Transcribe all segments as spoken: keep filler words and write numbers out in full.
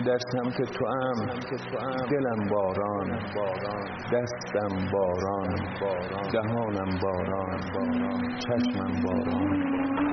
در سمت تو ام دلم باران، دستم باران، دهانم باران، چشمم باران.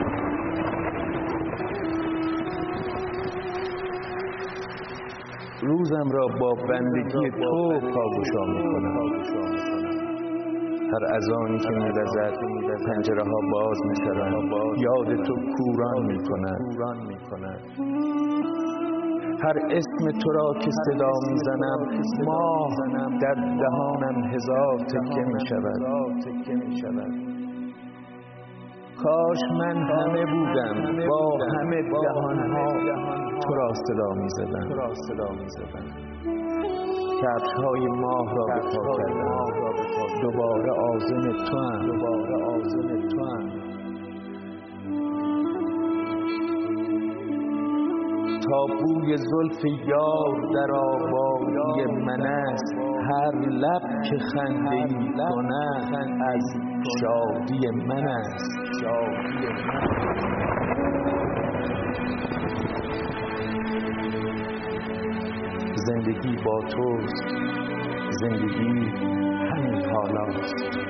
روزم را با بندگی تو پاگشا میکنم. هر اذانی که می‌وزد پنجره ها باز می‌شوند، یاد تو کوران می‌کند. هر اسم تو را که صدا می‌زنم، ماه در دهانم هزار تکه می‌شود. کاش من همه بودم با همه دهان‌ها تو را صدا می‌زدم. کفش‌های ماه را به پا کردم، دوباره عازم توام. تا بوی زلف یار در آبادی من است، هر لب که خنده‌ای کند از شادی من است. زندگی با توست، زندگی همین حالاست.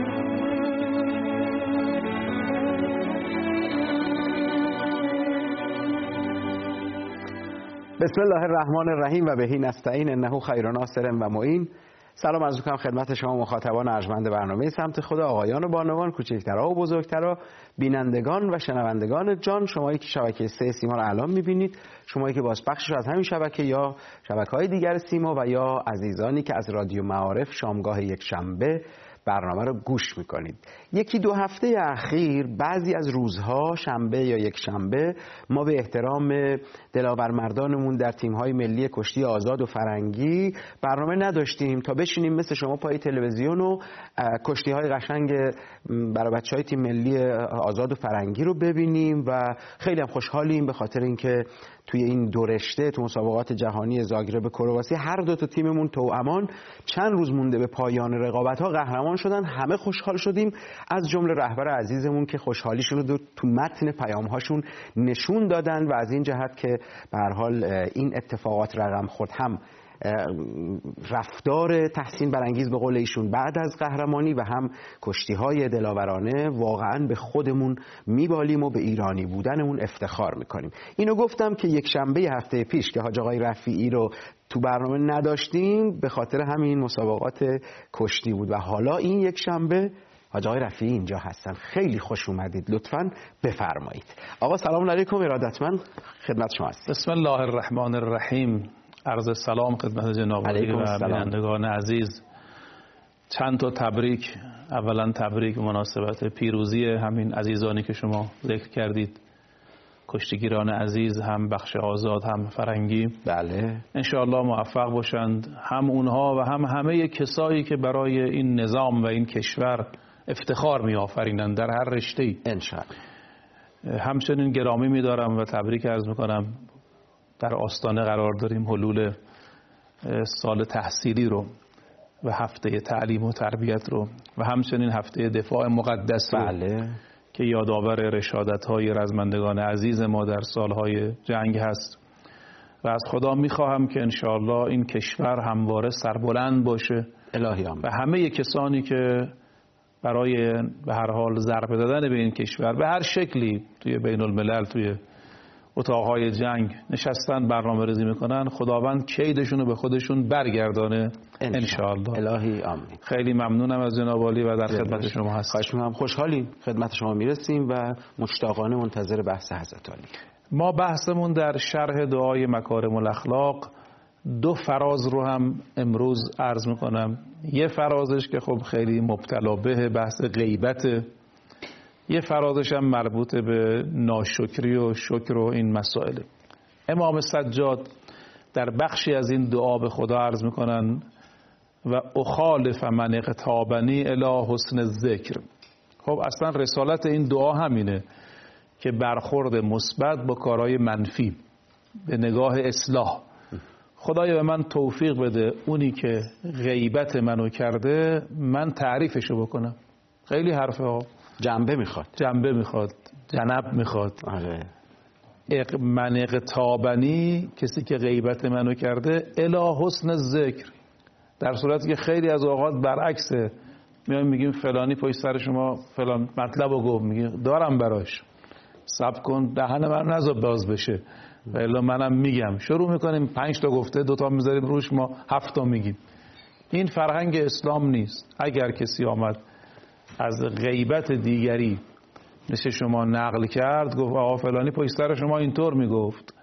بسم الله الرحمن الرحیم و بهی نستعین انه خیر ناصر و معین. سلام عرض می‌کنم خدمت شما مخاطبان ارجمند برنامه سمت خدا، آقایان و بانوان، کوچکترها و بزرگترها، بینندگان و شنوندگان جان. شمایی که شبکه سه سیما رو الان می‌بینید، شمایی که بازپخشش از همین شبکه یا شبکه‌های دیگر سیما و یا عزیزانی که از رادیو معارف شامگاه یک شنبه برنامه رو گوش میکنید. یکی دو هفته اخیر بعضی از روزها شنبه یا یک شنبه ما به احترام دلاورمردانمون در تیم‌های ملی کشتی آزاد و فرنگی برنامه نداشتیم تا بشینیم مثل شما پای تلویزیون و کشتی‌های قشنگ برای بچه‌های تیم ملی آزاد و فرنگی رو ببینیم و خیلی هم خوشحالیم به خاطر اینکه توی این دو رشته تو مسابقات جهانی زاگرب کرواسی هر دو تا تیممون توامان چند روز مونده به پایان رقابت‌ها قهرمان شدن. همه خوشحال شدیم، از جمله رهبر عزیزمون که خوشحالیشون رو تو متن پیام‌هاشون نشون دادن و از این جهت که به هر حال این اتفاقات رقم خورد، هم رفتار تحسین برانگیز به قول ایشون بعد از قهرمانی و هم کشتی‌های دلاورانه، واقعاً به خودمون میبالیم و به ایرانی بودنمون افتخار میکنیم. اینو گفتم که یک شنبه هفته پیش که حاج آقای رفیعی رو تو برنامه نداشتیم به خاطر همین مسابقات کشتی بود و حالا این یک شنبه حاج آقای رفیعی اینجا هستن. خیلی خوش اومدید، لطفاً بفرمایید. آقا سلام علیکم، ارادتمند خدمت شما هستم. بسم الله الرحمن الرحیم. عرض سلام خدمت جناب عالی و بینندگان عزیز. چند تا تبریک. اولا تبریک مناسبت پیروزی همین عزیزانی که شما ذکر کردید، کشتیگیران عزیز، هم بخش آزاد هم فرنگی. بله انشاءالله موفق باشند، هم اونها و هم همه کسایی که برای این نظام و این کشور افتخار می آفرینند در هر رشته‌ای. انشاءالله. همچنین گرامی می دارم و تبریک عرض می کنم. در آستانه قرار داریم حلول سال تحصیلی رو و هفته تعلیم و تربیت رو و همچنین هفته دفاع مقدس رو. بله. که یادآور رشادت‌های رزمندگان عزیز ما در سالهای جنگ هست و از خدا می‌خواهم که انشاءالله این کشور همواره سربلند باشه. الهی آمین. و همه کسانی که برای به هر حال ضربه دادن به این کشور به هر شکلی توی بین الملل، توی اتاقهای جنگ نشستن برنامه ریزی میکنن، خداوند کیدشون رو به خودشون برگردانه انشاءالله. الهی آمین. خیلی ممنونم از جناب عالی و در خدمت شما هستم. خواهش می‌کنم. خوشحالیم خدمت شما میرسیم و مشتاقانه منتظر بحث حضرت عالی. ما بحثمون در شرح دعای مکارم الاخلاق دو فراز رو هم امروز عرض میکنم. یه فرازش که خب خیلی مبتلا به بحث غیبت، یه فرازش هم مربوط به ناشکری و شکر و این مسائل. امام سجاد در بخشی از این دعا به خدا عرض میکنن و اخالف من اغتابنی الی حسن الذکر. خب اصلا رسالت این دعا همینه که برخورد مثبت با کارهای منفی به نگاه اصلاح. خدایا به من توفیق بده اونی که غیبت منو کرده من تعریفشو بکنم. خیلی حرفه ها، جنبه میخواد، جنبه میخواد، جنب میخواد. آره. من اغتابنی، کسی که غیبت منو کرده، الی حسن ذکر، در صورتی که خیلی از اوقات برعکسه، میایم میگیم فلانی پشت سر شما فلان مطلبو گفت، میگیم دارم براش، صبر کن دهن من نذار باز بشه و الا منم میگم. شروع میکنیم پنج تا گفته دو تا میذاریم روش، ما هفت تا میگیم. این فرهنگ اسلام نیست. اگر کسی آمد از غیبت دیگری مثل شما نقل کرد، گفت آقا فلانی پشت سر شما اینطور میگفت،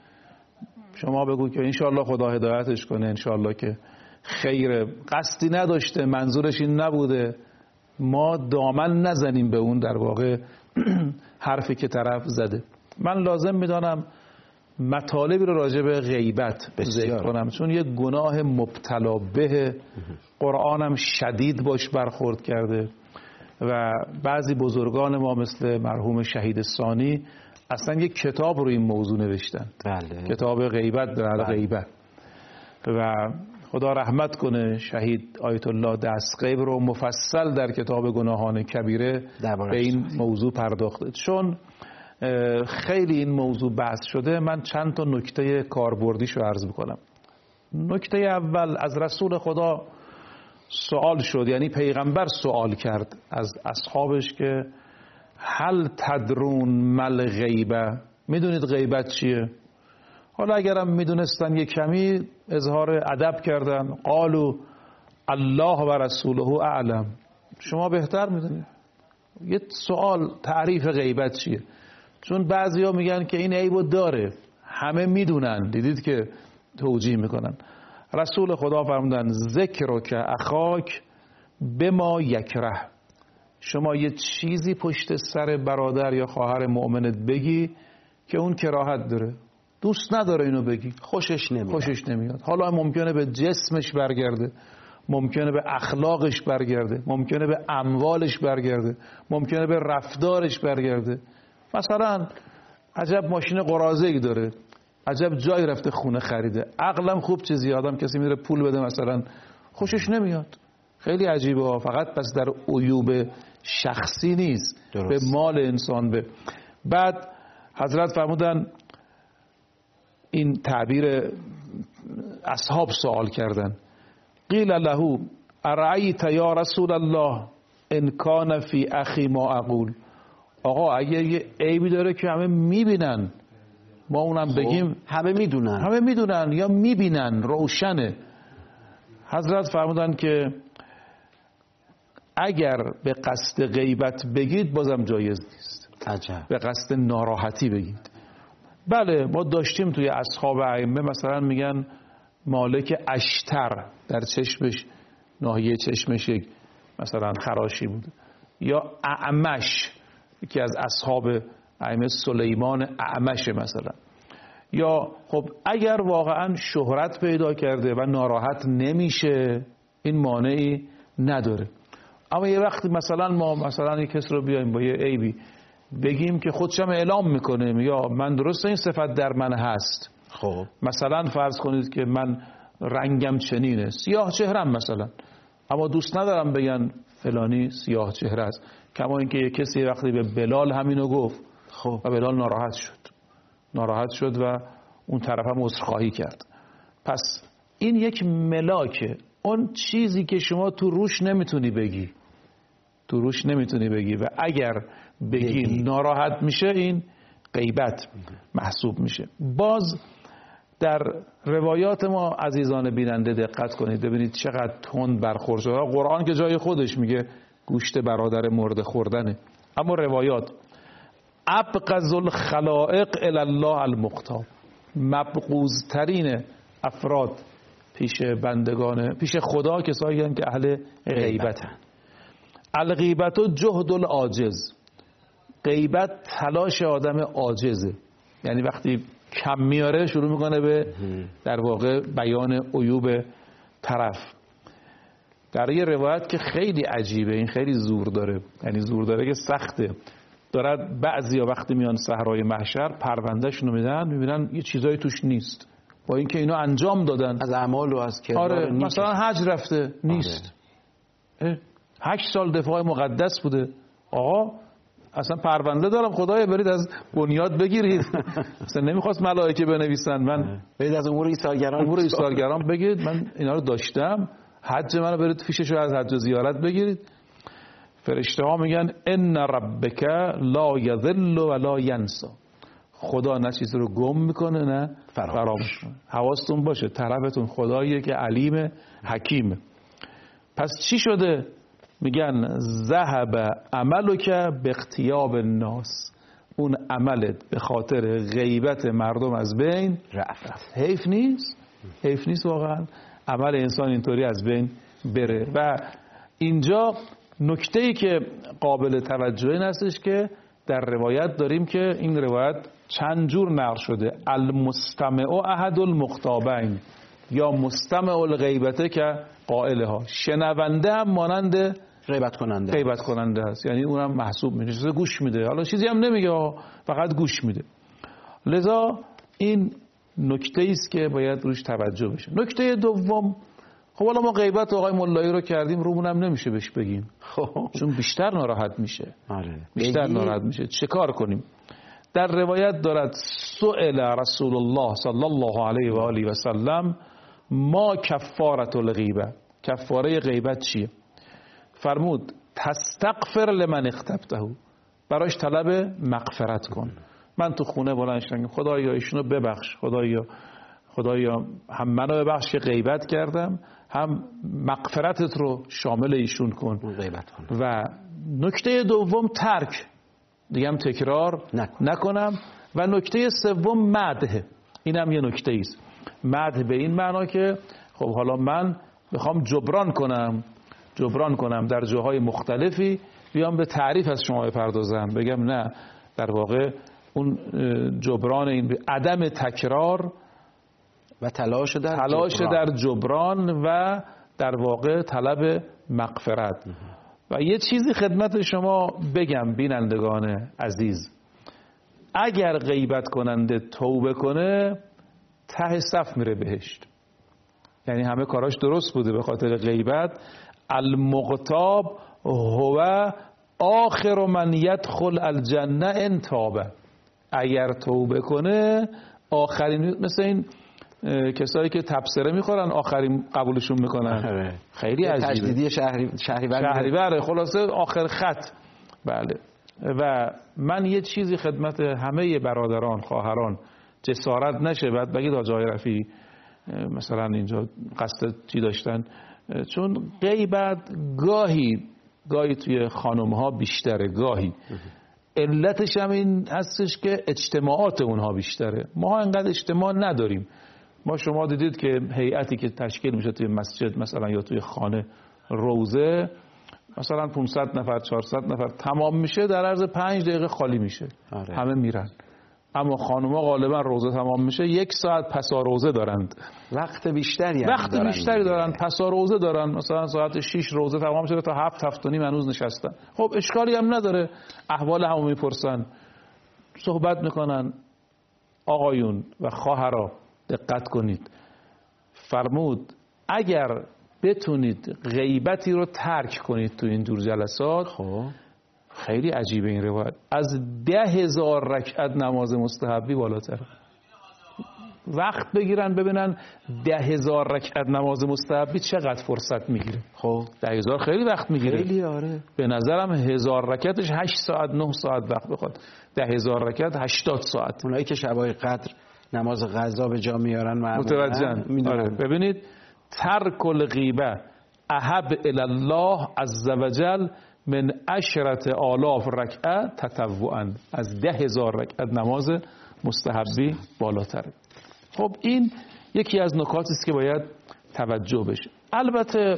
شما بگو که انشالله خدا هدایتش کنه، انشالله که خیر، قصدی نداشته، منظورش این نبوده، ما دامن نزنیم به اون در واقع حرفی که طرف زده. من لازم میدانم مطالبی رو راجع به غیبت ذکر کنم، چون یک گناه مبتلا به، قرآنم شدید باش برخورد کرده و بعضی بزرگان ما مثل مرحوم شهید ثانی اصلا یک کتاب رو این موضوع نوشتن. بله. کتاب غیبت در بله. غیبت. و خدا رحمت کنه شهید آیت الله دستغیب رو مفصل در کتاب گناهان کبیره به این موضوع پرداخته. چون خیلی این موضوع بحث شده، من چند تا نکته کاربردیش رو عرض میکنم. نکته اول، از رسول خدا سوال شد، یعنی پیغمبر سوال کرد از اصحابش که هل تدرون مل غیبه، میدونید غیبت چیه؟ حالا اگرم میدونستن یک کمی اظهار ادب کردن، قالوا الله و رسوله اعلم، شما بهتر میدونید. یه سوال تعریف غیبت چیه؟ چون بعضیا میگن که این عیبو داره، همه میدونن، دیدید که توجیه میکنن. رسول خدا فرمودن ذکر که اخاک بما یکره، شما یه چیزی پشت سر برادر یا خواهر مؤمنت بگی که اون کراهت داره، دوست نداره اینو بگی، خوشش نمیاد. خوشش نمیاد. حالا ممکنه به جسمش برگرده، ممکنه به اخلاقش برگرده، ممکنه به اموالش برگرده، ممکنه به رفتارش برگرده. مثلا عجب ماشین قراضه‌ای داره، عجب جای رفته خونه خریده، عقلم خوب چیزی، آدم کسی میره پول بده مثلا خوشش نمیاد. خیلی عجیبه ها. فقط پس در عیوب شخصی نیست، درست. به مال انسان. به بعد حضرت فرمودن، این تعبیر اصحاب سوال کردن، قیل له ارأیت یا رسول الله ان کان فی اخی ما اقول، آقا اگر یه عیبی داره که همه میبینن، ما اونم بگیم همه میدونن، همه میدونن یا میبینن، روشنه. حضرت فرمودن که اگر به قصد غیبت بگید بازم جایز نیست. عجب. به قصد ناراحتی بگید. بله ما داشتیم توی اصحاب ائمه، مثلا میگن مالک اشتر در چشمش، ناحیه چشمش یک مثلا خراشی بود، یا اعمش، یکی از اصحاب ائمه سلیمان اعمش مثلا. یا خب اگر واقعا شهرت پیدا کرده و ناراحت نمیشه، این مانعی نداره. اما یه وقتی مثلا ما مثلا یک کس رو بیایم با یه عیبی بگیم که خودشم اعلام میکنه، یا من درسته این صفت در من هست، خب مثلا فرض کنید که من رنگم چنینه، سیاه چهرم مثلا، اما دوست ندارم بگن فلانی سیاه چهره است. کما اینکه یه کسی وقتی به بلال همینو گفت، خب و بلال ناراحت شد، ناراحت شد و اون طرف هم عذرخواهی کرد. پس این یک ملاکه، اون چیزی که شما تو روش نمیتونی بگی، تو روش نمیتونی بگی و اگر بگی, بگی. ناراحت میشه، این غیبت محسوب میشه. باز در روایات ما عزیزان بیننده دقت کنید، ببینید چقدر تند برخورد شده. قرآن که جای خودش میگه گوشت برادر مرده خوردنه، اما روایات ابغض الخلائق الی الله المختار، مبغوض‌ترین افراد پیش بندگان، پیش خدا کسایی هستند که اهل غیبتن. الغیبت جهد العاجز، غیبت تلاش آدم عاجزه، یعنی وقتی کم میاره شروع میکنه به در واقع بیان عیوب طرف. در یه روایت که خیلی عجیبه، این خیلی زور داره، یعنی زور داره که سخته، دارد بعضیا وقتی میان صحرای محشر پروندهشون رو میدن، میبینن یه چیزایی توش نیست، با اینکه اینا انجام دادن از اعمال و از کردار. آره مثلا حج رفته نیست، آره. هشت سال دفاع مقدس بوده، آقا اصلا پرونده دارم خدایا برید از بنیاد بگیرید. اصلا نمیخواست ملائکه بنویسن، من برید از امور ایثارگران امور ایثارگران بگید، من اینا رو داشتم، حج منو برید فیششو از حج و زیارت بگیرید. فرشته ها میگن ان ربک لا یضل ولا ینسا، خدا نه چیزی رو گم میکنه نه فراموش کنه. حواستون باشه طرفتون خداییه که علیم حکیمه. پس چی شده؟ میگن ذهب عملک باغتیاب الناس، اون عملت به خاطر غیبت مردم از بین رفت. حیف نیست؟ حیف نیست واقعا عمل انسان اینطوری از بین بره. و اینجا نکته‌ای که قابل توجه این هستش که در روایت داریم که این روایت چند جور نقل شده، المستمع احد المخطابین یا مستمع الغیبته که قائلها، شنونده هم مانند غیبت کننده غیبت کننده است، یعنی اونم محسوب میشه، گوش میده، حالا چیزی هم نمیگه فقط گوش میده. لذا این نکته است که باید روش توجه بشه. نکته دوم، خب حالا ما غیبت آقای مولایی رو کردیم، رومونم نمیشه بهش بگیم، خب چون بیشتر ناراحت میشه. آره. بیشتر بگی... ناراحت میشه. چه کار کنیم؟ در روایت دارد سئل رسول الله صلی الله علیه و آله و سلم ما کفارة الغیبه، کفاره غیبت چیه؟ فرمود تستغفر لمن اغتبته، براش طلب مغفرت کن. من تو خونه بلند شدم خدایا ایشونو ببخش، خدایا خدایا هم منو ببخش که غیبت کردم، هم مغفرتت رو شامل ایشون کن. غیبت کن. و نکته دوم ترک، دیگه هم تکرار نکن. نکنم. و نکته سوم مدح، اینم یه نکته ایست. مدح به این معنا که خب حالا من میخوام جبران کنم جبران کنم در جاهای مختلفی، بیام به تعریف از شما بپردازم، بگم نه در واقع اون جبران این عدم تکرار و تلاش در تلاش جبران. در جبران و در واقع طلب مغفرت. و یه چیزی خدمت شما بگم بینندگان عزیز، اگر غیبت کننده توبه کنه ته صف میره بهشت، یعنی همه کاراش درست بوده به خاطر غیبت. المغتاب هو آخر من یدخل الجنه ان تاب، اگر توبه کنه آخرین، مثل این کسایی که تبصره میخورن آخرین قبولشون میکنن. خیلی عجیبه. تجدیدی شهری شهریور شهریور خلاصه آخر خط. بله. و من یه چیزی خدمت همه برادران خواهران، جسارت نشه بعد بگید آقای رفیعی مثلا اینجا قصد چی داشتن، چون غیبت گاهی گاهی توی خانم ها بیشتره، گاهی علتش هم این هستش که اجتماعات اونها بیشتره. ما انقدر اجتماع نداریم. ما شما دیدید که هیئتی که تشکیل میشه توی مسجد مثلا یا توی خانه روزه، مثلا پانصد نفر چهارصد نفر تمام میشه در عرض پنج دقیقه خالی میشه. آره. همه میرن. اما خانوما غالبا روزه تمام میشه یک ساعت پسا روزه دارند، وقت بیشتری وقت دارن بیشتری دارن پسا روزه دارن، مثلا ساعت شش روزه تمام شده تا هفت هفت و نیم هنوز نشستن. خب اشکالی هم نداره، احوال همو میپرسن، صحبت میکنن. آقایون و خواهرا دقت کنید، فرمود اگر بتونید غیبتی رو ترک کنید تو این جور جلسات، خب خیلی عجیبه این روایت، از ده هزار رکعت نماز مستحبی بالاتر. وقت بگیرن ببینن ده هزار رکعت نماز مستحبی چقدر فرصت میگیره. خب ده هزار خیلی وقت میگیره. خیلی آره. به نظرم هزار رکعتش هشت ساعت نه ساعت وقت بخواد، ده هزار رکعت هشتاد ساعت. اونایی که شبای قدر نماز غذا به جا میارن متوجهن. آره. ببینید ترک الغیبه احب الی الله عز وجل من عشرت آلاف رکعه تطوعا، از ده هزار رکعت نماز مستحبی بالاتره. خب این یکی از نکاتی است که باید توجه بشه. البته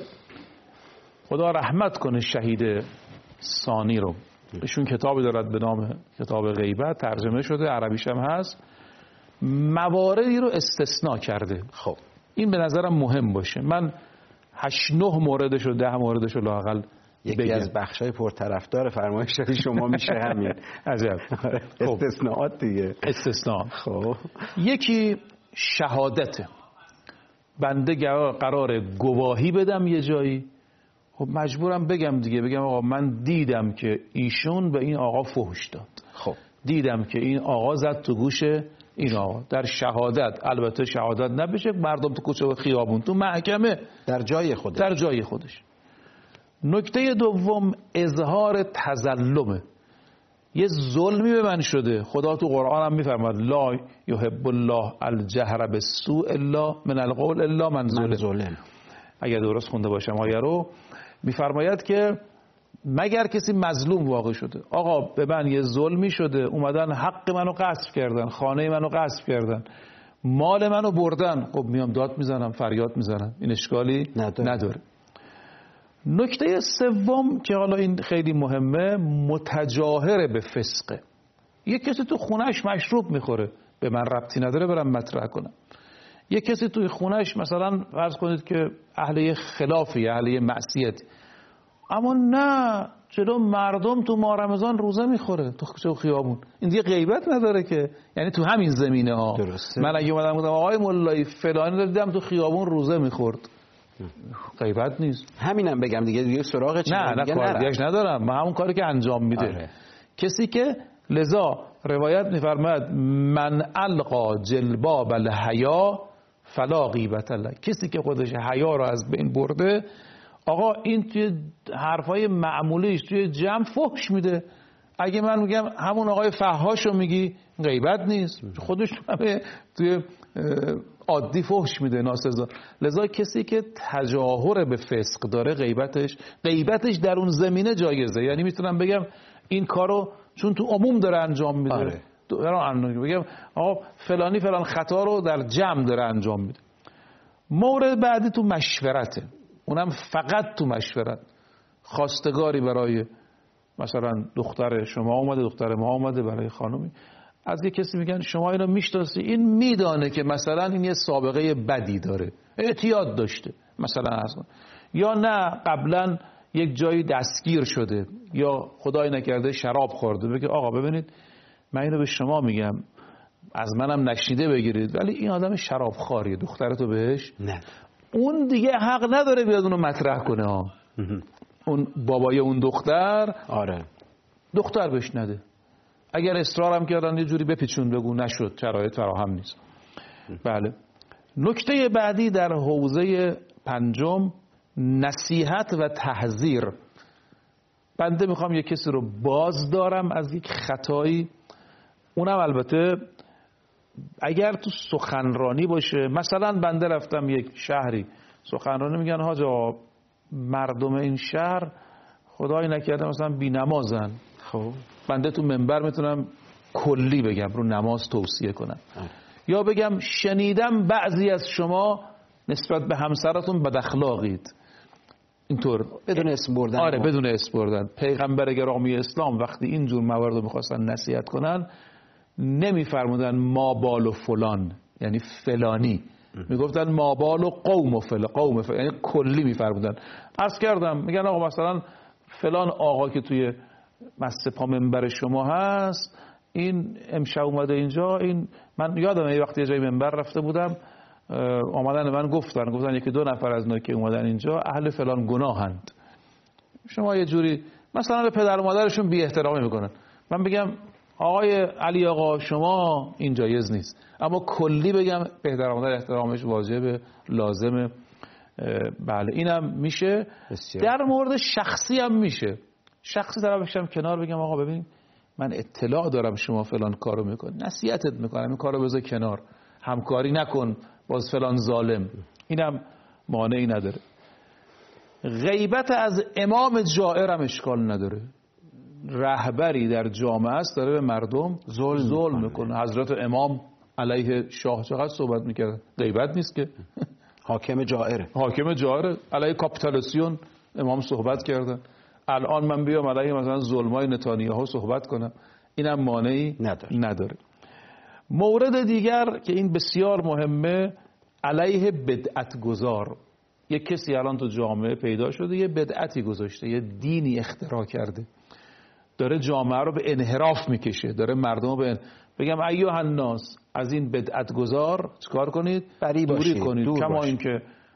خدا رحمت کنه شهید ثانی رو، ایشون کتابی دارد به نام کتاب غیبت، ترجمه شده، عربیش هم هست، مواردی رو استثناء کرده. خب این به نظرم مهم باشه. من هشت نه موردش و ده موردش رو لااقل یکی بگم. از بخشای پرطرفدار فرمایش شما میشه همین. عجب. استثناءات دیگه. استثناء. خب یکی شهادته، بنده قرار گواهی بدم یه جایی، خب مجبورم بگم دیگه، بگم آقا من دیدم که ایشون به این آقا فحش داد، خب دیدم که این آقا زد تو گوش این آقا. در شهادت، البته شهادت نبشه مردم تو کوچه و خیابون، تو محکمه، در جای خودش، در جای خودش. نکته دوم اظهار تظلمه. یه ظلمی به من شده، خدا تو قرآن هم میفرماد لا یحب الله الجهر بالسوء الا من القول الا من ظلم. اگر درست خونده باشم آیه رو، میفرماید که مگر کسی مظلوم واقع شده. آقا به من یه ظلمی شده، اومدن حق منو غصب کردن، خانه منو غصب کردن، مال منو بردن، خب میام داد میزنم، فریاد میزنم، این اشکالی نداره, نداره. نکته سوم که حالا این خیلی مهمه، متجاهر به فسقه. یه کسی تو خونهش مشروب میخوره، به من ربطی نداره برم مطرح کنم. یه کسی توی خونهش مثلا فرض کنید که اهل خلافی، اهل معصیت، اما نه جلو مردم تو ماه رمضان روزه میخوره تو کوچه و خیابون، این دیگه غیبت نداره که، یعنی تو همین زمینه ها. درسته. من اگه اومدم گفتم آقای مولایی فلانی دیدم تو خیابون روزه میخورد، غیبت نیست. همینم بگم دیگه، دیگه سراغ چیز نه نه کار دیگه ندارم، من همون کاری که انجام میده. آره. کسی که لذا روایت میفرماد من القا جلباب الحیا فلا غیبت له، کسی که خودش حیا رو از بین برده، آقا این توی حرفای معمولیش توی جمع فحش میده. اگه من میگم همون آقای فحاشو میگی، غیبت نیست، خودش همه توی عادی فحش میده ناسزا. لذا کسی که تجاهر به فسق داره، غیبتش غیبتش در اون زمینه جایزه. یعنی میتونم بگم این کارو چون تو عموم داره انجام میده. آره. بگم آقا فلانی فلان خطا رو در جمع داره انجام میده. مورد بعدی تو مشورته، اونم فقط تو مشورت. خواستگاری برای مثلا دختر شما اومده، دختر ما اومده، برای خانومی، از یه کسی میگن شما اینو میشناسی، این میدانه که مثلا این یه سابقه بدی داره، اعتیاد داشته مثلا اصلا، یا نه قبلا یک جایی دستگیر شده، یا خدای نکرده شراب خورده، بگه آقا ببینید من اینو به شما میگم، از منم نشنیده بگیرید، ولی این آدم شراب خاریه، دخترتو بهش نه. اون دیگه حق نداره بیاد اونو مطرح کنه ها. اون بابای اون دختر، آره، دختر بهش نده. اگر اصرارم کردن یه جوری بپیچون بگو نشد، شرایط فراهم نیست. بله. نکته بعدی در حوزه پنجم، نصیحت و تحذیر. بنده میخوام یک کسی رو باز دارم از یک خطایی، اونم البته اگر تو سخنرانی باشه. مثلا بنده رفتم یک شهری سخنرانی، میگن حاجا مردم این شهر خدای نکرده مثلا بی نمازن. خب بنده تو منبر میتونم کلی بگم، رو نماز توصیه کنم. اه. یا بگم شنیدم بعضی از شما نسبت به همسرتون بد اخلاقید. اینطور بدون اسم بردن. آره بدون اسم بردن. پیغمبر گرامی اسلام وقتی اینجور موارد رو میخواستن نصیحت کنن، نمیفرمودن ما بال و فلان یعنی فلانی، میگفتن ما بال و قوم و فلان، قوم فلان یعنی کلی میفرمودن. عرض کردم میگن آقا مثلا فلان آقا که توی مسجد پا منبر شما هست، این امشب اومده اینجا، این من یادم یه وقتی یه جای منبر رفته بودم، آمدن من گفتن گفتن یکی دو نفر از اینا که اومدن اینجا اهل فلان گناهند. شما یه جوری مثلا به پدر و مادرشون بی احترامی میکنن. من بگم آقای علی آقا شما این جایز نیست، اما کلی بگم پدر و مادر احترامش واجبه، لازمه. بله اینم میشه. بسیار. در مورد شخصی هم میشه، شخصی طرف بشم کنار بگم آقا ببین من اطلاع دارم شما فلان کارو میکنی، نصیحتت میکنم این کارو بذار کنار، همکاری نکن باز فلان ظالم، اینم مانعی نداره. غیبت از امام جائر هم اشکال نداره. رهبری در جامعه است داره به مردم ظلم, ظلم میکنه. حضرت امام علیه شاه چقدر صحبت میکرد، غیبت نیست که. حاکم جائره، حاکم جائره علیه کاپیتالاسیون امام صحبت کردن. الان من بیام علیه مثلا ظلمای نتانیاهو صحبت کنم، اینم مانعی نداره. نداره. مورد دیگر که این بسیار مهمه، علیه بدعت گذار. یک کسی الان تو جامعه پیدا شده یه بدعتی گذاشته، یه دینی اختراع کرده، داره جامعه رو به انحراف میکشه، داره مردم رو به ان... بگم ایها الناس از این بدعت گذار چیکار کنید؟ دوری کنید. کما این که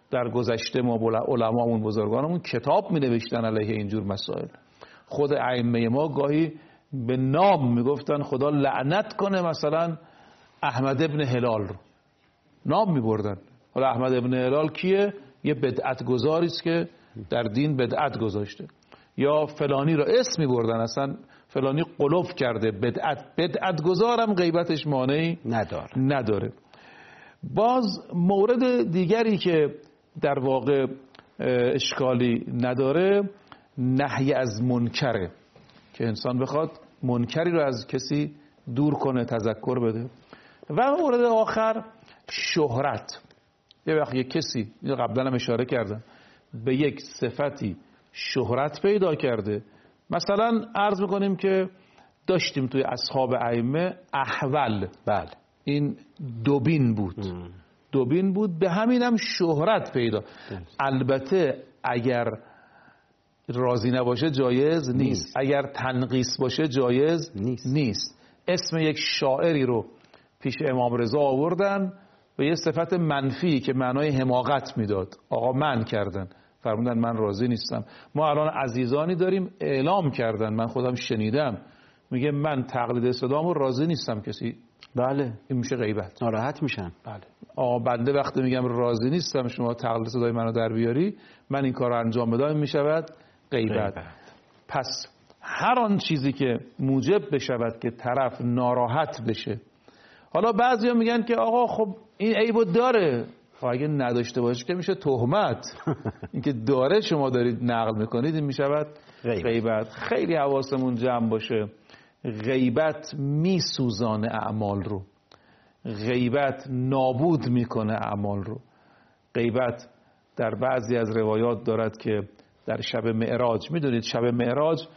در گذشته ما علمامون بزرگانمون کتاب می نوشتن علیه اینجور مسائل. خود ائمه ما گاهی به نام میگفتن خدا لعنت کنه مثلا احمد ابن هلال رو، نام میبردن. حالا احمد ابن هلال کیه؟ یه بدعت گذاری است که در دین بدعت گذاشته. یا فلانی رو اسم میبردن، اصلا فلانی قلوف کرده، بدعت بدعت گذارم غیبتش مانعی نداره نداره. باز مورد دیگری که در واقع اشکالی نداره نهی از منکره، که انسان بخواد منکری رو از کسی دور کنه، تذکر بده. و مورد آخر شهرت. یه وقت یک کسی، قبلا هم اشاره کردم، به یک صفتی شهرت پیدا کرده. مثلا عرض میکنیم که داشتیم توی اصحاب ائمه احول، بله، این دوبین بود ام. دوبین بود، به همینم شهرت پیدا. البته اگر راضی نباشه جایز نیست, نیست. اگر تنقیص باشه جایز نیست. نیست. اسم یک شاعری رو پیش امام رضا آوردن به یه صفت منفی که معنای حماقت میداد، آقا من کردن، فرمودن من راضی نیستم. ما الان عزیزانی داریم اعلام کردن، من خودم شنیدم، میگه من تقلید صدامو راضی نیستم کسی. بله، این میشه غیبت، ناراحت میشن. بله، آقا بنده وقتی میگم راضی نیستم شما تقلید صدای منو در بیاری، من این کارو انجام بدم، میشود غیبت. پس هر آن چیزی که موجب بشود که طرف ناراحت بشه. حالا بعضیا میگن که آقا خب این عیبو داره، خب اگه نداشته باشه که میشه تهمت. اینکه داره شما دارید نقل میکنید، این میشود غیبت. خیلی حواسمون جمع باشه. غیبت میسوزانه اعمال رو، غیبت نابود میکنه اعمال رو. غیبت در بعضی از روایات دارد که در شب معراج، میدونید شب معراج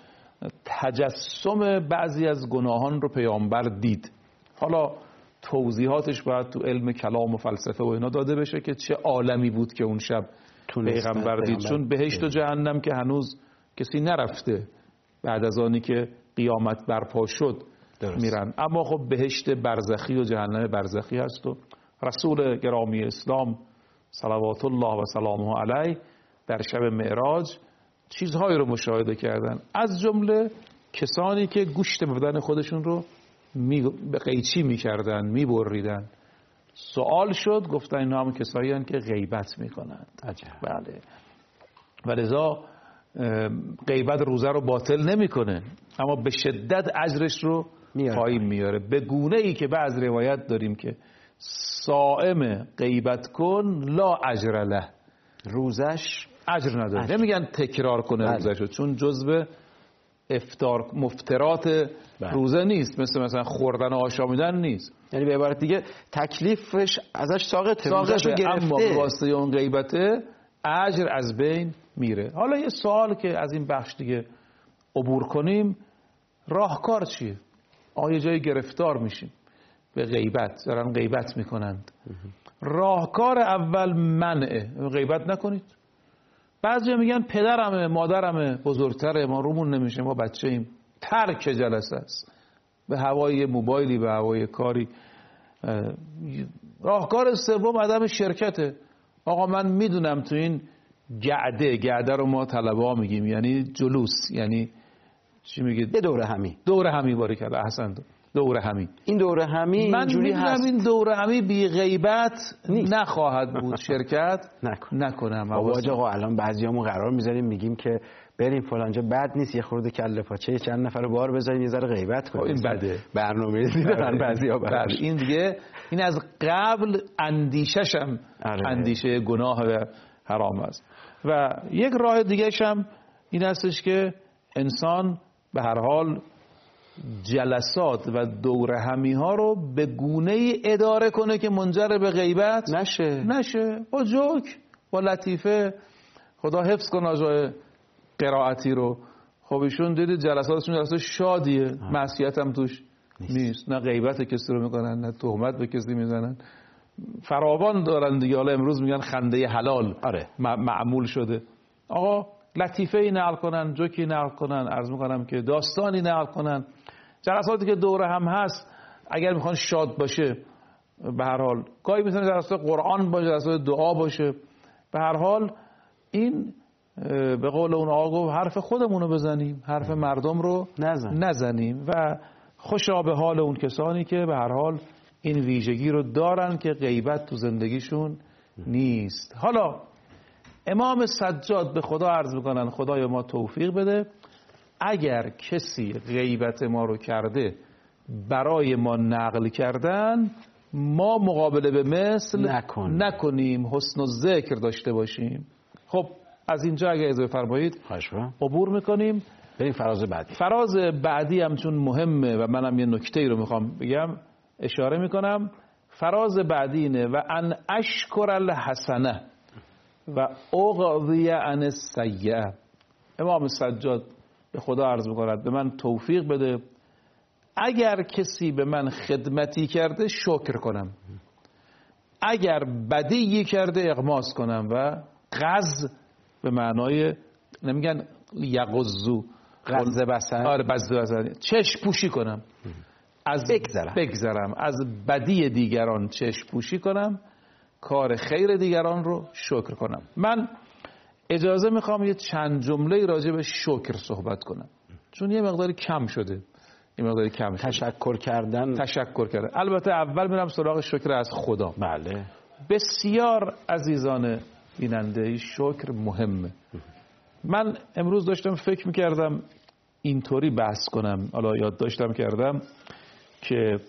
تجسم بعضی از گناهان رو پیامبر دید. حالا توضیحاتش باید تو علم کلام و فلسفه و اینا داده بشه که چه عالمی بود که اون شب پیغمبر دید، چون بهشت و جهنم که هنوز کسی نرفته، بعد از آنی که قیامت برپا شد درست میرن. اما خب بهشت برزخی و جهنم برزخی هست و رسول گرامی اسلام صلوات الله و سلامه علیه در شب معراج چیزهایی رو مشاهده کردن، از جمله کسانی که گوشت بدن خودشون رو می... به قیچی میکردن، میبریدن. سوال شد، گفتن اینا هم کسایی هستند که غیبت میکنند. عجب. بله. ولذا غیبت روزه رو باطل نمیکنه، اما به شدت اجرش رو پایین میاره. به گونه ای که بعض روایت داریم که صائم غیبت کن لا اجر له، روزش اجر نداره. اجر. نمیگن تکرار کنه روزشو، چون جزء افطار مفطرات بله. روزه نیست، مثل مثلا خوردن و آشامیدن نیست. یعنی به عبارت دیگه تکلیفش ازش ساقطه، روزشو گرفته، اما به واسطه اون غیبته اجر از بین میره. حالا یه سوال که از این بخش دیگه عبور کنیم، راهکار چیه؟ آیا جای گرفتار میشیم به غیبت، دارن غیبت میکنند؟ راهکار اول منعه، غیبت نکنید. بعضی میگن پدرمه، مادرمه، بزرگتره، ما رومون نمیشه، ما بچه ایم. ترک جلسه است، به هوای موبایلی، به هوای کاری. راهکار سوم عدم شرکته. آقا من میدونم تو این گعده، گعده رو ما طلبه ها میگیم، یعنی جلوس، یعنی چی میگید؟ یه دوره همی. دوره همی باریکلا، احسن. دوره همی. این دوره همی من میدونم این دوره همی بی غیبت نخواهد بود، شرکت نکن. نکنم. بابا آقا الان بعضیامون قرار میذاریم میگیم که بریم فلانجا، بد نیست یه خورده کله پاچه چند نفر رو بار بذاریم یه ذره غیبت کنیم. این بده. برنامه‌ریزی دارن بعضیا. بله این دیگه، این از قبل اندیششم اندیشه گناه و حرام است. و یک راه دیگه‌ش هم این هستش که انسان به هر حال جلسات و دوره همی ها رو به گونه ای اداره کنه که منجر به غیبت نشه نشه با جوک، با لطیفه. خدا حفظ کنه آجای قرائتی رو. خب ایشون دیدید جلساتشون جلسات شادیه، معصیت هم توش نیست. نیست نه غیبت کسی رو میکنن، نه تهمت به کسی میزنن، فراوان دارن دیگه. حالا امروز میگن خنده حلال آره. معمول شده. آقا لطیفه ای نقل کنن، جوکی نقل کنن، عرض میکنم که داستانی نقل کنن. جلساتی که دوره هم هست اگر میخوان شاد باشه، به هر حال گاهی میتونه جلسات قرآن باشه، جلسات دعا باشه، به هر حال این به قول اون آقا گفت حرف خودمون رو بزنیم، حرف مردم رو نزن. نزنیم و خوشا به حال اون کسانی که به هر حال این ویژگی رو دارن که غیبت تو زندگیشون نیست. حالا امام سجاد به خدا عرض میکنن خدای ما توفیق بده اگر کسی غیبت ما رو کرده برای ما نقل کردن ما مقابله به مثل نکن. نکنیم، حسن و ذکر داشته باشیم. خب از اینجا اگه اجازه فرمایید عبور میکنیم بریم فراز بعدی. فراز بعدی هم چون مهمه و منم یه نکته‌ای رو میخوام بگم اشاره میکنم. فراز بعدی اینه و ان اشکر الحسنه و اغضی عن السیئه. امام سجاد به خدا عرض میکند به من توفیق بده اگر کسی به من خدمتی کرده شکر کنم، اگر بدی کرده اغماس کنم و غض به معنای نمیگن یغضو غض بصر، آره غض بصر، چشم پوشی کنم، از بگذرم. بگذرم از بدی دیگران چشم پوشی کنم، کار خیر دیگران رو شکر کنم. من اجازه میخوام یه چند جمله راجع به شکر صحبت کنم چون یه مقداری کم شده. یه مقداری کم شده. تشکر کردن تشکر کردن. البته اول میرم سراغ شکر از خدا. بله. بسیار عزیزان بیننده شکر مهمه. من امروز داشتم فکر میکردم اینطوری بحث کنم، حالا یاد داشتم کردم که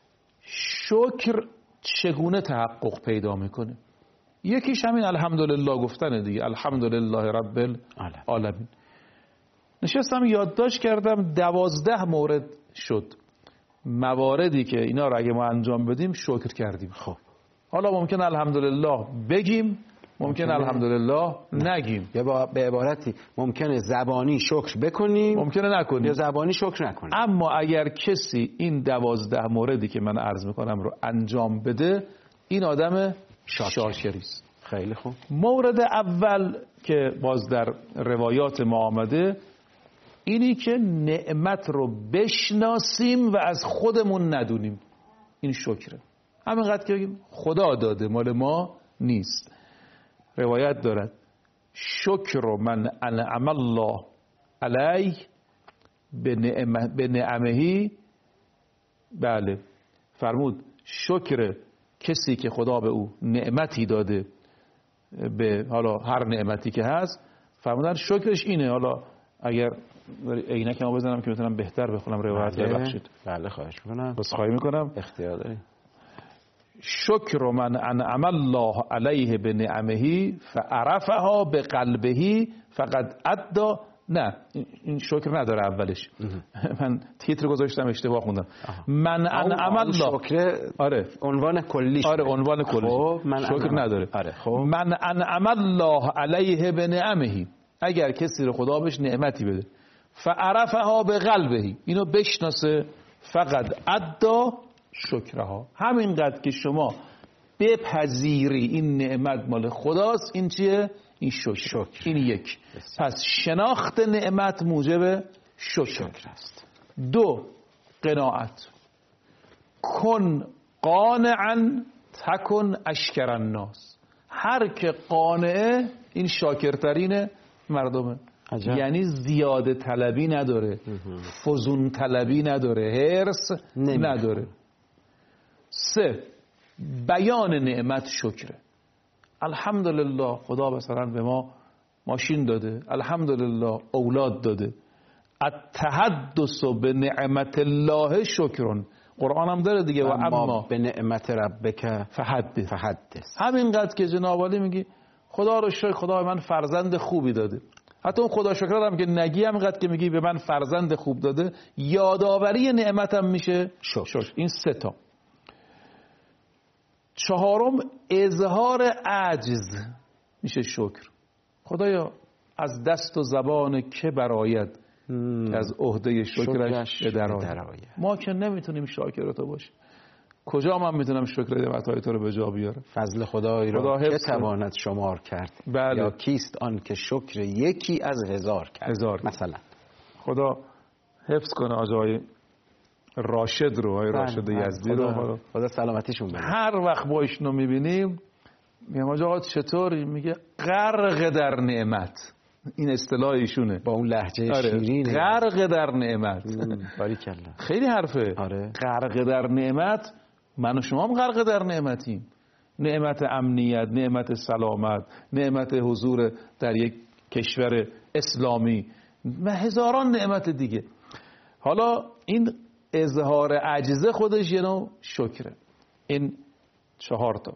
شکر چگونه تحقق پیدا میکنه. یکیش همین الحمدلله گفتنه دیگه، الحمدلله رب العالمین. نشستم یادداشت کردم دوازده مورد شد مواردی که اینا رو اگه ما انجام بدیم شکر کردیم. خب حالا ممکن الحمدلله بگیم، ممکن الحمدلله نگیم، یا با به عبارتی ممکنه زبانی شکر بکنیم، ممکنه نکنیم، یا زبانی شکر نکنیم. اما اگر کسی این دوازده موردی که من عرض میکنم رو انجام بده این آدم شاکری است. خیلی خوب. مورد اول که باز در روایات ما آمده اینی که نعمت رو بشناسیم و از خودمون ندونیم. این شکره. همینقدر که بگیم خدا داده، مال ما نیست. روایت دارد شکر من انعم الله علیه به نعمهی، بله فرمود شکر کسی که خدا به او نعمتی داده، به حالا هر نعمتی که هست، فرمودن شکرش اینه. حالا اگر عینک ما بزنم که بتونم بهتر بخونم روایت، ببخشید. بله خواهش می‌کنم. بسخواهی میکنم. اختیار دارید. شکر من انعم الله علیه به نعمهی فعرفها به قلبهی فقد ادى. نه این شکر نداره اولش. من تیتر گذاشتم اشتباه خوندم. من انعم الله، شکر آره عنوان کلیش. آره عنوان کلیش. خب من شکر نداره. آره خب من انعم الله علیه به نعمهی، اگر کسی رو خدا بهش نعمتی بده، فعرفها به قلبهی، اینو بشناسه، فقد ادى شکرها، همینقدر که شما بپذیری این نعمت مال خداست، این چیه؟ این شکر. شکر. این یک. پس شناخت نعمت موجب شکر, شکر است. دو، قناعت. کن قانعا تکن اشکر الناس. هر که قانعه این شاکرترین مردمه. عجب. یعنی زیاده طلبی نداره، فزون طلبی نداره، هرس نداره. سه، بیان نعمت شکره. الحمدلله خدا مثلا به ما ماشین داده، الحمدلله اولاد داده. التحدث به نعمت الله شکرون. قرآن هم داره دیگه. و اما به نعمت ربک فحدث. فحدث. همینقدر که جناب عالی میگی خدا رو شکر، خدا به من فرزند خوبی داده. حتی اون خدا شکر هم که نگی، همینقدر که میگی به من فرزند خوب داده، یادآوری نعمتم میشه شکر. شکر. این سه تا. چهارم، اظهار عجز میشه شکر. خدایا از دست و زبان که براید که از عهده شکرش بدراید. ما که نمیتونیم شاکر تو باشیم، کجا من میتونم شکر نعمت‌های تو رو به جا بیارم؟ فضل خدایی را که تواند شمار کرد. بله. یا کیست آن که شکر یکی از هزار کرد. هزار. مثلا خدا حفظ کنه آجای راشد رو، آقای راشد یزدی رو، خدا سلامتیشون بده. هر وقت با ایشونو میبینیم میگم آقا چطوری؟ میگه غرق در نعمت. این اصطلاح ایشونه با اون لهجه آره. شیرینه. غرق در نعمت. باریکلا. خیلی حرفه. آره. غرق در نعمت. من و شما هم غرق در نعمتیم. نعمت امنیت، نعمت سلامت، نعمت حضور در یک کشور اسلامی و هزاران نعمت دیگه. حالا این اظهار عجزه خودش یه نوع شکره. این چهار تا.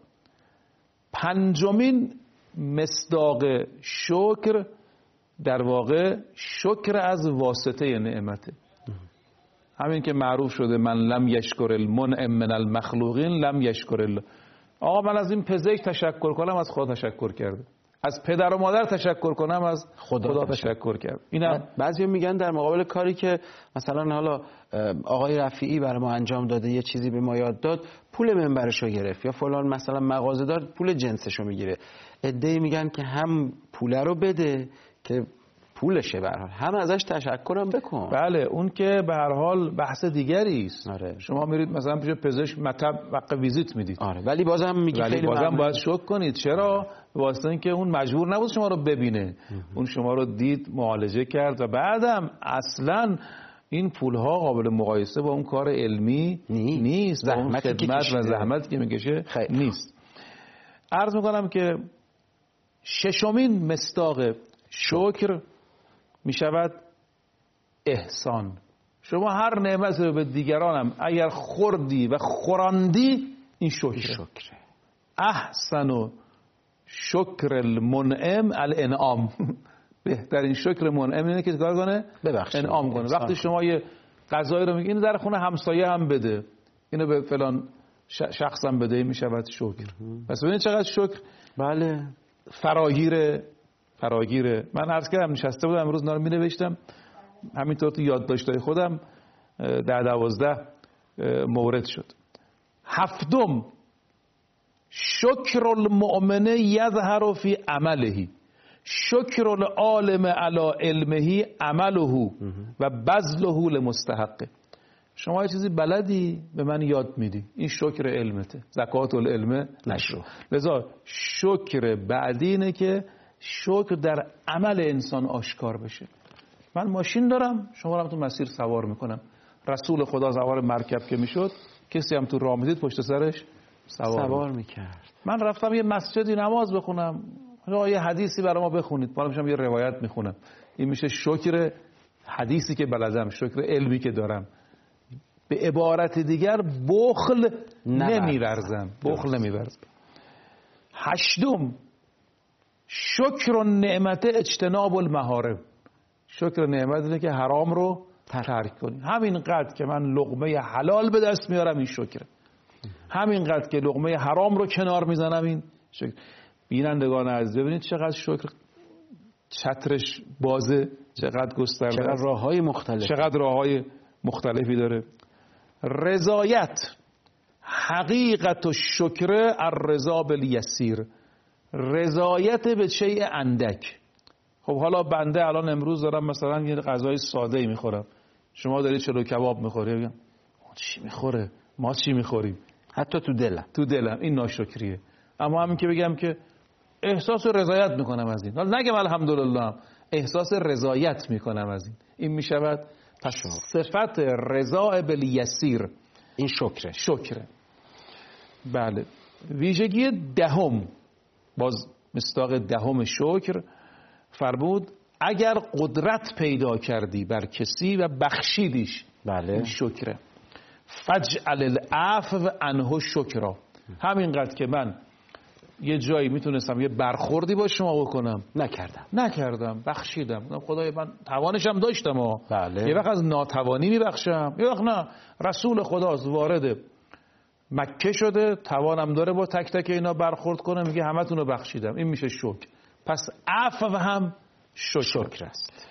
پنجمین مصداق شکر در واقع شکر از واسطه نعمته. همین که معروف شده من لم یشکر المنعم من المخلوقین لم یشکر الله. آقا من از این پزشک تشکر کنم از خدا تشکر کرده، از پدر و مادر تشکر کنم از خدا, خدا تشکر کرد. اینا بعضی میگن در مقابل کاری که مثلا حالا آقای رفیعی برای ما انجام داده یه چیزی به ما یاد داد، پول منبرشو گرفت، یا فلان مثلا مغازه‌دار پول جنسشو میگیره. عده‌ای میگن که هم پوله رو بده که پولشه، به هر حال هم ازش تشکرم بکن. بله اون که به هر حال بحث دیگری است. آره. شما میرید مثلا پیش پزشک مطب وقت ویزیت میدید. آره ولی بازم میگه ولی خیلی بازم باید شکر کنید. چرا؟ به واسطه اینکه اون مجبور نبود شما رو ببینه. اون شما رو دید، معالجه کرد و بعدم اصلا این پولها قابل مقایسه با اون کار علمی نی. نیست. زحمت خدمت و زحمتی که میکشه نیست. عرض میکنم که ششمین مصداق شکر می شود احسان. شما هر نعمت رو به دیگرانم اگر خوردی و خوراندی این شکر. شکر. احسن و شکر المنعم الانعام. بهترین شکر منعم اینه که کار کنه ببخشید انعام کنه. وقتی شما یه غذایی رو میگی اینو در خونه همسایه هم بده، اینو به فلان شخص هم بده، می شود شکر. پس ببینید چقدر شکر بله فراگیره فراگیره. من عرض کردم نشسته بودم امروز اینا رو می‌نوشتم، همینطور تو یادداشت‌های خودم ده دوازده مورد شد. هفتم شکر المؤمن یظهر فی عمله، شکر العالم علی علمه عمله و بذله لمستحقه. شما یه چیزی بلدی به من یاد میدی، این شکر علمته. زکات العلم نشو. لذا شکر بعدی اینه که شکر در عمل انسان آشکار بشه. من ماشین دارم، شما رو تو مسیر سوار میکنم. رسول خدا سوار مرکب که میشد، کسی هم تو راه میدید پشت سرش سوار, سوار میکرد. من رفتم یه مسجدی نماز بخونم، یه حدیثی برای ما بخونید، بالا میشم یه روایت میخونم. این میشه شکر حدیثی که بلدم، شکر علمی که دارم. به عبارت دیگر بخل نمیورزم، بخل نمیورزم. هشتم شکر نعمت اجتناب المحارم، شکر نعمت اینه که حرام رو ترک کنی. همینقدر که من لقمه حلال به دست میارم این شکر، همینقدر که لقمه حرام رو کنار میزنم این شکر. بینندگان عزیز ببینید چقدر شکر چترش بازه، چقدر گسترده، چقدر راههای مختلف، چقدر راههای مختلفی داره. رضایت، حقیقت و شکر الرضا بالیسیر، رضایت به شیء اندک. خب حالا بنده الان امروز دارم مثلا یه غذای ساده میخورم، شما دارید چلو کباب میخوری، بگم چی میخوره، ما چی میخوریم، حتی تو دلم تو دلم این ناشکریه. اما همین که بگم که احساس رضایت میکنم از این، حالا نگم الحمدلله، احساس رضایت میکنم از این، این میشود پس صفت رضا بالیسیر، این شکره. شکره. بله. ویژگی دهم، باز مصداق دهم شکر فرمود اگر قدرت پیدا کردی بر کسی و بخشیدیش، بله، این شکره. فجعل العفو عنه شکرا. همینقدر که من یه جایی میتونستم یه برخوردی با شما بکنم، نکردم نکردم بخشیدم. خدای من توانشم داشتم ها. بله. یه وقت از ناتوانی میبخشم، یه وقت نه، رسول خداست وارد مکه شده، توانم داره با تک تک اینا برخورد کنه، میگه همتون رو بخشیدم. این میشه شکر. پس عفو هم شکر, شکر است.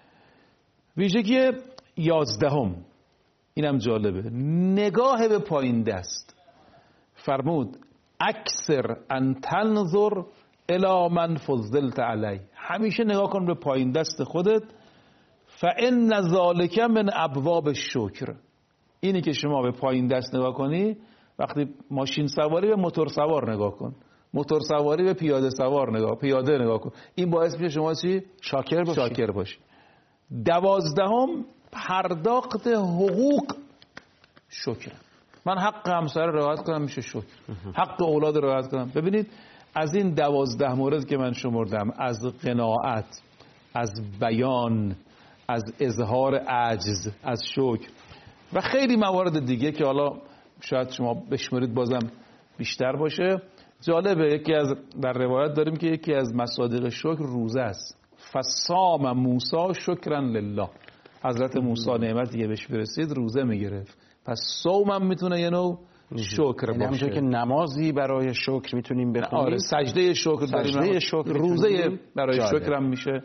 ویژگی یازدهم، اینم جالبه، نگاه به پایین دست. فرمود اکثر ان تنظر الی من فضلت علی، همیشه نگاه کن به پایین دست خودت. فان ذلک من ابواب الشکر، اینی که شما به پایین دست نگاه کنی، وقتی ماشین سواری به موتور سوار نگاه کن، موتور سواری به پیاده سوار نگاه پیاده نگاه کن. این باعث میشه شما چی؟ شاکر باشی. شاکر باشی. دوازدهم پرداخت حقوق شکر. من حق همسر رو رعایت کنم میشه شکر. حق اولاد رو رعایت کنم. ببینید از این دوازده مورد که من شمردم، از قناعت، از بیان، از اظهار عجز، از شکر و خیلی موارد دیگه که حالا شاید شما بشمارید بازم بیشتر باشه. جالبه یکی از در روایت داریم که یکی از مصادیق شکر روزه است. فصام موسی شکرا لله. حضرت موسی نعمتی که بهش برسید روزه میگرفت. پس صوم هم میتونه یه نوع شکر باشه. همونطور که نمازی برای شکر میتونیم بخونیم. آره سجده شکر داریم. شکر روزه برای شکر هم میشه.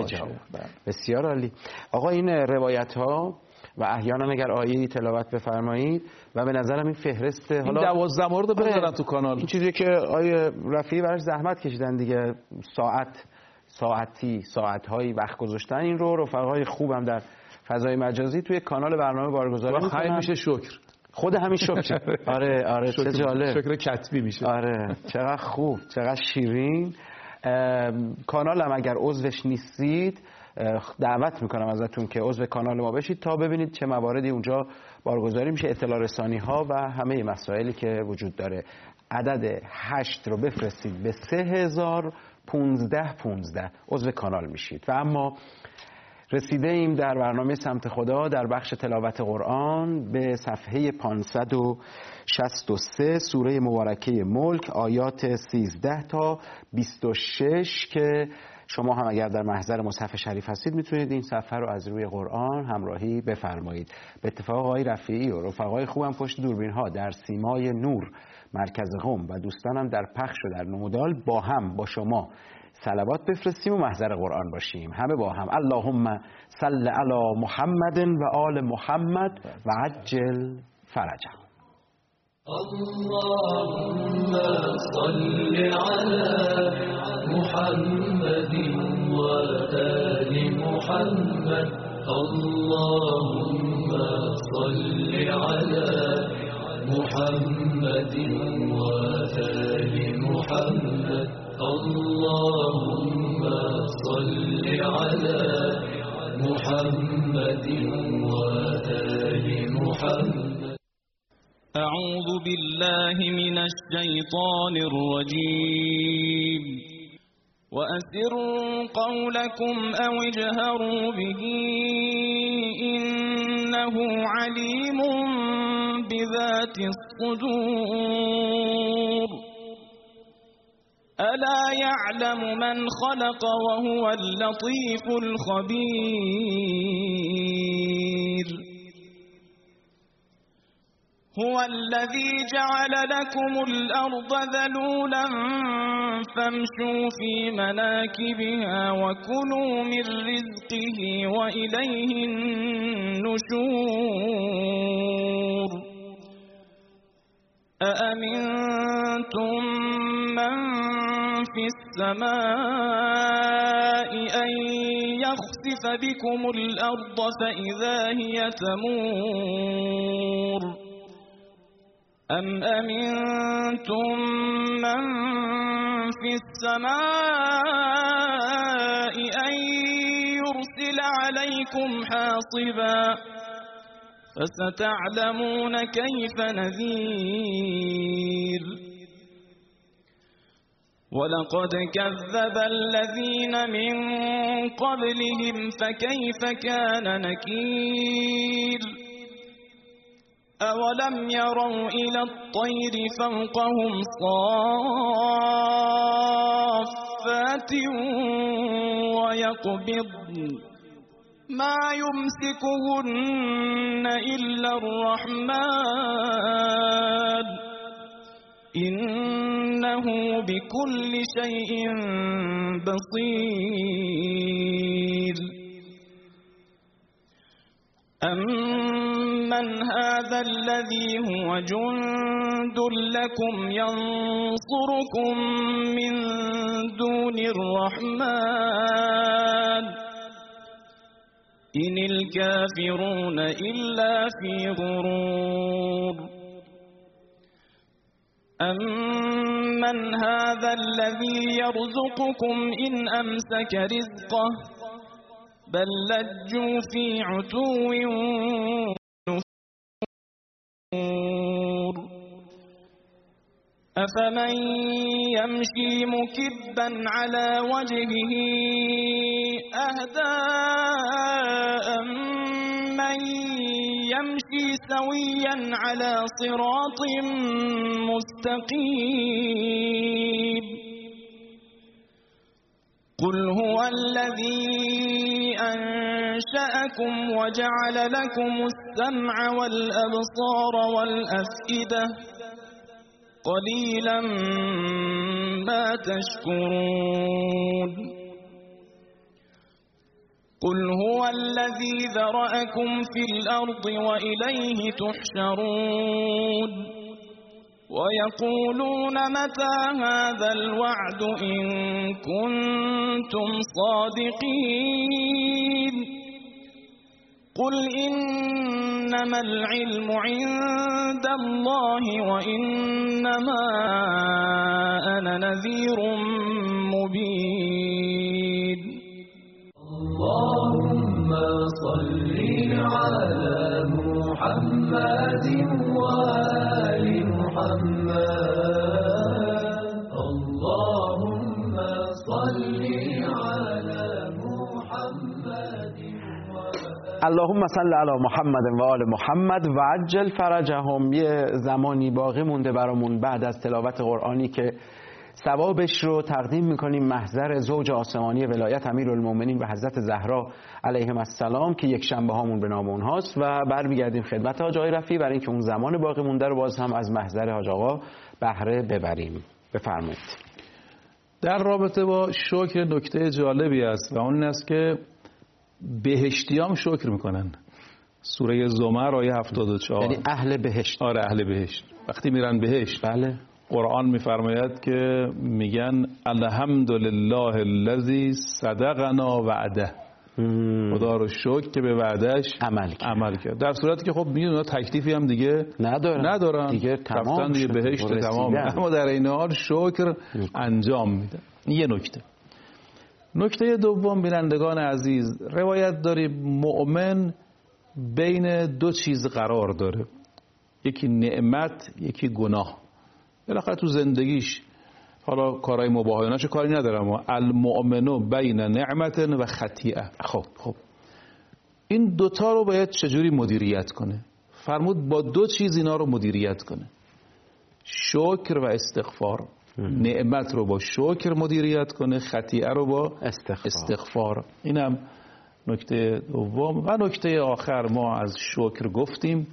بسیار عالی. آقا این روایت ها و احیانا اگر آیه‌ای تلاوت بفرمایید و به نظرم این فهرست حالا این دوازده مورد بذارن تو کانال. این چیزی که آیه رفیعی براش زحمت کشیدن دیگه، ساعت ساعتی ساعت‌هایی وقت گذاشتن، این رو رفقای خوبم در فضای مجازی توی کانال برنامه بارگذاری می‌کنن. میشه شکر. خود همین شکر. آره آره چه جالب. شکر کتبی میشه. آره چقدر خوب، چقدر شیرین. کانالم اگر عضوش نیستید دعوت میکنم ازتون که عضو کانال ما بشید تا ببینید چه مواردی اونجا بارگذاری میشه، اطلاع رسانی ها و همه مسائلی که وجود داره. عدد هشت رو بفرستید به سه هزار پونزده پونزده عضو کانال میشید. و اما رسیده ایم در برنامه سمت خدا در بخش تلاوت قرآن به صفحه پانصد و شصت و سه سوره مبارکه ملک آیات سیزده تا بیست و شش که شما هم اگر در محضر مصحف شریف هستید میتونید این صفحه رو از روی قرآن همراهی بفرمایید. به اتفاق آقای رفیعی و رفقای خوبم پشت دوربین ها در سیمای نور مرکز قم و دوستانم در پخش و در نمودال با هم با شما صلوات بفرستیم و محضر قرآن باشیم همه با هم. اللهم صل علی محمد و آل محمد و عجل فرجه. اللهم صل على محمد وآل محمد. اللهم صل على محمد وآل محمد. اللهم صل على محمد وآل محمد. أعوذ بالله من الشيطان الرجيم. وأسروا قولكم أو اجهروا به إنه عليم بذات الصدور. ألا يعلم من خلق وهو اللطيف الخبير. هو الذي جعل لكم الأرض ذلولا فامشوا في مناكبها وكلوا من رزقه وإليه النشور. أأمنتم من في السماء أن يخسف بكم الأرض فإذا هي تمور. أم أمنتم من في السماء أن يرسل عليكم حاصبا فستعلمون كيف نذير. ولقد كذب الذين من قبلهم فكيف كان نكير. أولم يروا إلى الطير فوقهم صافات ويقبضن ما يمسكهن إلا الرحمن إنه بكل شيء بصير. أمن هذا الذي هو جند لكم ينصركم من دون الرحمن إن الكافرون إلا في غرور. أَمَّنْ هَذَا الَّذِي يَرْزُقُكُمْ إِنْ أَمْسَكَ رِزْقَهُ بَلْ لَجُّوا فِي عُتُوٍّ وَنُفُورٍ أَفَمَنْ يَمْشِي مُكِبًّا عَلَى وَجْهِهِ أَهْدَىٰ أَمَّنْ يَمْشِي سَوِيًّا عَلَى صِرَاطٍ مُسْتَقِيمٍ قُلْ هُوَ الَّذِي أَنشَأَكُمْ وَجَعَلَ لَكُمُ السَّمْعَ وَالْأَبْصَارَ وَالْأَفْئِدَةَ قَلِيلًا مَا تَشْكُرُونَ قُلْ هُوَ الَّذِي ذَرَأَكُمْ فِي الْأَرْضِ وَإِلَيْهِ تُحْشَرُونَ وَيَقُولُونَ مَتَى هَذَا الْوَعْدُ إِن كُنتُمْ صَادِقِينَ قُلْ إِنَّمَا الْعِلْمُ عِندَ اللَّهِ وَإِنَّمَا أَنَا نَذِيرٌ مُبِينٌ اللهم صل على محمد وآل محمد اللهم صل على محمد اللهم صل علی محمد و آل محمد و عجل فرجهم. یه زمانی باقی مونده برامون بعد از تلاوت قرآنی که ثوابش رو تقدیم میکنیم محضر زوج آسمانی ولایت امیرالمومنین و حضرت زهرا علیهم السلام که یک شنبه هامون به نام اونهاست و برمیگردیم خدمت حاج آقای رفیعی برای اینکه اون زمان باقی مونده رو باز هم از محضر حاج آقا بهره ببریم. بفرمایید. در رابطه با شکر نکته جالبی است و اون است که بهشتیام شکر میکنن. سوره زمر آیه هفتاد و چهار، یعنی اهل بهشت. آره اهل بهشت وقتی میرن بهشت بله قرآن میفرماید که میگن الحمدلله الذی صدقنا وعده، خدا رو شکر که به وعدهش عمل کرد. عمل کرد. در صورتی که خب میدونن تکلیفی هم دیگه ندارن, ندارن. دیگه تمام دیگه بهشت تمام، اما در این حال شکر انجام میدن. یه نکته. نکته دوم بینندگان عزیز، روایت داریم مؤمن بین دو چیز قرار داره، یکی نعمت یکی گناه. بالاخره تو زندگیش حالا کارهای مباهانه‌اش کاری ندارم، اما المؤمن بین نعمت و خطیئه. خب خب این دوتا رو باید چجوری مدیریت کنه؟ فرمود با دو چیز اینا رو مدیریت کنه، شکر و استغفار. نعمت رو با شکر مدیریت کنه، خطیئه رو با استغفار, استغفار. اینم نکته دوم. و نکته آخر ما از شکر گفتیم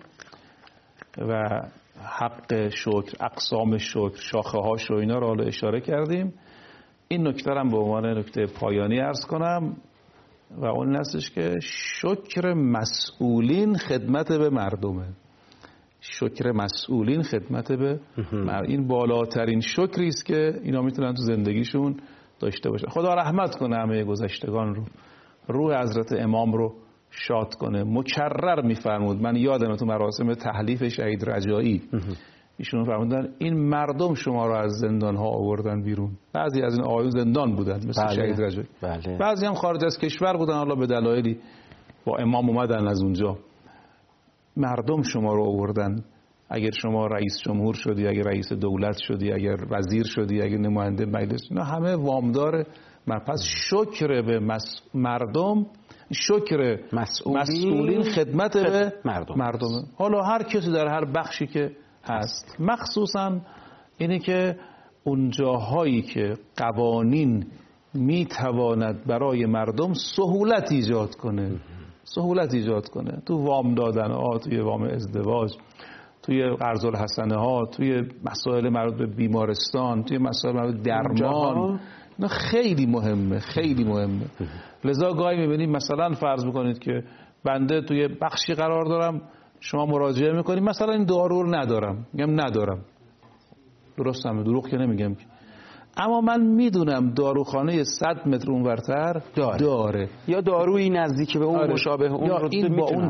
و حق شکر، اقسام شکر، شاخه هاش و اینا رو حالا اشاره کردیم. این نکته هم به عنوان نکته پایانی عرض کنم و اون هستش که شکر مسئولین خدمت به مردمه. شکر مسئولین خدمت به مردم، این بالاترین شکری است که اینا میتونن تو زندگیشون داشته باشن. خدا رحمت کنه همه گذشتگان رو، روح حضرت امام رو شاد کنه. مکرر میفرمود، من یادم تو مراسم تحلیف شهید رجایی ایشون فرمودن این مردم شما رو از زندان ها آوردن بیرون. بعضی از این آقایون زندان بودن مثل بله. شهید رجایی بله. بعضی هم خارج از کشور بودن، حالا به دلایلی با امام اومدن از اونجا. مردم شما رو آوردن. اگر شما رئیس جمهور شدی، اگر رئیس دولت شدی، اگر وزیر شدی، اگر نماینده مجلس، اینا همه وامدار. پس شکر به مس... مردم، شکر مسئولین, مسئولین خدمت به مردم. مردم حالا هر کسی در هر بخشی که هست، مخصوصا اینه که اون جاهایی که قوانین میتواند برای مردم سهولت ایجاد کنه، سهولت ایجاد کنه، تو وام دادن ها، توی وام ازدواج، توی قرض الحسنه ها، توی مسائل مربوط به بیمارستان، توی مسائل مربوط به درمان، نه خیلی مهمه، خیلی مهمه. لذا گاهی میبینیم مثلا فرض بکنید که بنده توی بخشی قرار دارم، شما مراجعه میکنید مثلا این دارو رو ندارم، میگم ندارم، درست همه، دروغ که نمیگم که، اما من میدونم داروخانه صد متر اونورتر داره. داره یا دارویی نزدیک به اون آره. مشابه اون رو این با اون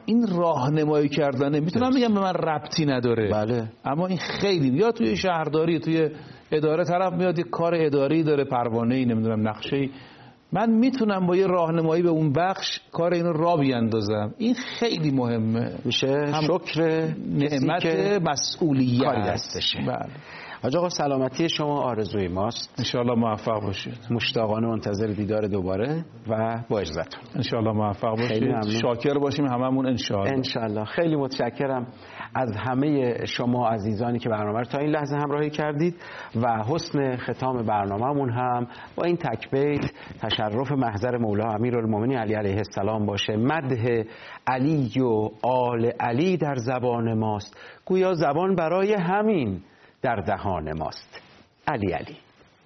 این راهنمایی کردنه میتونم بگم به من ربطی نداره، بله، اما این خیلی، یا توی شهرداری توی اداره طرف میاد یه کار اداری داره، پروانه‌ای نمیدونم نقشه‌ای، من میتونم با یه راهنمایی به اون بخش کار اینو را بیاندازم. این خیلی مهمه، میشه شکر نعمت مسئولیت کاری دستشه. بله. حاج آقا سلامتی شما آرزوی ماست، انشالله موفق باشید. مشتاقانه منتظر دیدار دوباره و با اجازهتون انشالله موفق باشید، شاکر باشیم هممون انشالله. انشالله. خیلی متشکرم از همه شما عزیزانی که برنامه رو تا این لحظه همراهی کردید و حسن ختام برنامه‌مون هم با این تک بیت تشرف محضر مولا امیرالمومنین علی علیه السلام باشه. مدح علی و آل علی در زبان ماست، گویا زبان برای همین در دهان ماست. علی علی.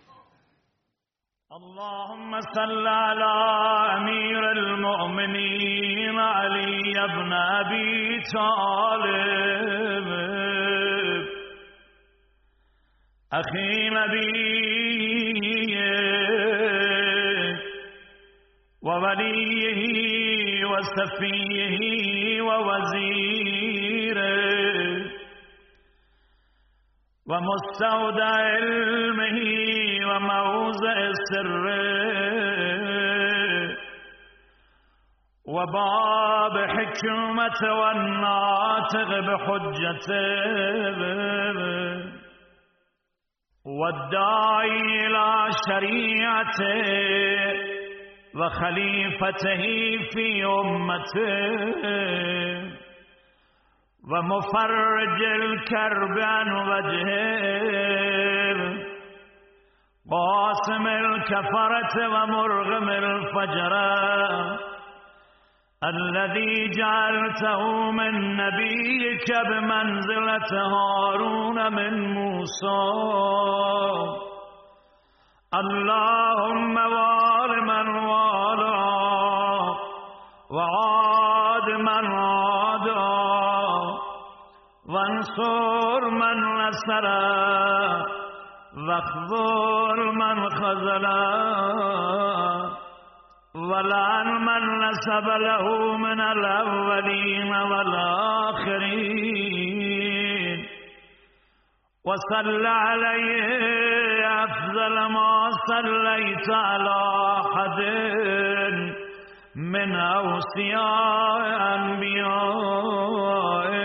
اللهم صل على امیر المؤمنین علی ابن ابی طالب اخی نبی و ولیه و صفیه و وزیره و مستودع علمه و موضع سره و باب حکمت و ناطق بحجته و الداعی الى شریعته و خلیفته فی امته و مفرج الكرب عن وجهه قاسم الكفرة و مرغم الفجرة الذي جعلته من نبيك بمنزلة هارون من موسى اللهم وال من والا وعاد من عادا وانصر من نصر واخذل من خذل ولعن من نسب له من الاولین والآخرین وصل عليه افضل ما صليت على احد من اوصياء انبیاء